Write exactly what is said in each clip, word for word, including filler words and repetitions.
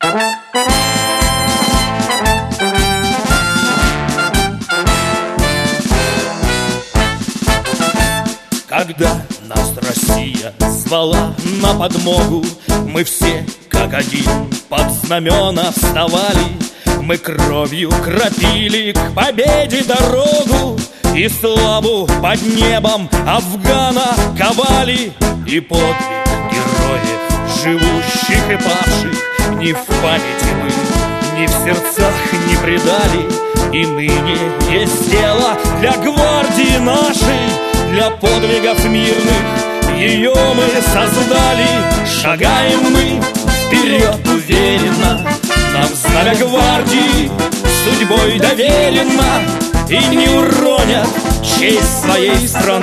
Когда нас Россия звала на подмогу, мы все как один под знамена вставали. Мы кровью кропили к победе дорогу, и славу под небом Афгана ковали. И подвиг героев, живущих и павших, ни в памяти мы, ни в сердцах не предали. И ныне есть дело для гвардии нашей, для подвигов мирных ее мы создали. Шагаем мы вперед уверенно, нам знамя гвардии судьбой доверено, и не уронят честь своей страны,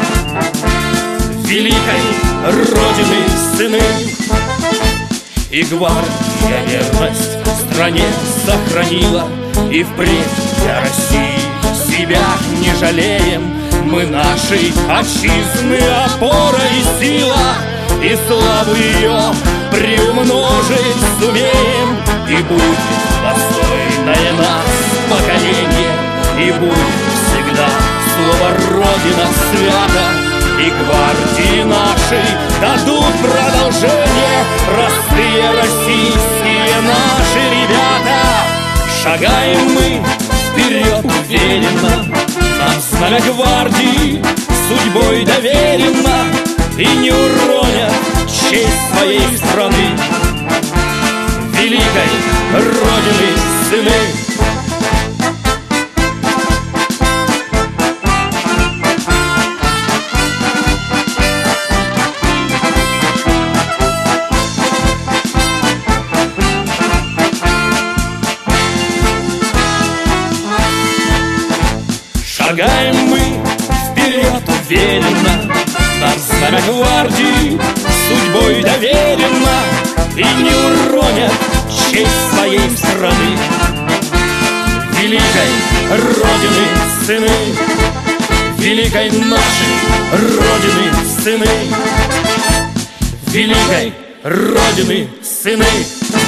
великой Родины сыны. И гвардия верность стране сохранила, и впредь для России себя не жалеем. Мы нашей отчизны опора и сила, и славу ее приумножить сумеем. И будет достойное нас поколение, и будет всегда слово Родина свята. И гвардии нашей дадут продолжение простые российские наши ребята. Шагаем мы вперед уверенно, нам знамя гвардии судьбой доверено, и не уронят честь своей страны, великой Родины сыны. Шагаем мы вперед уверенно, нам знамя гвардии судьбой доверено, и не уронят честь своей страны, великой Родины сыны, великой нашей Родины сыны, великой Родины сыны.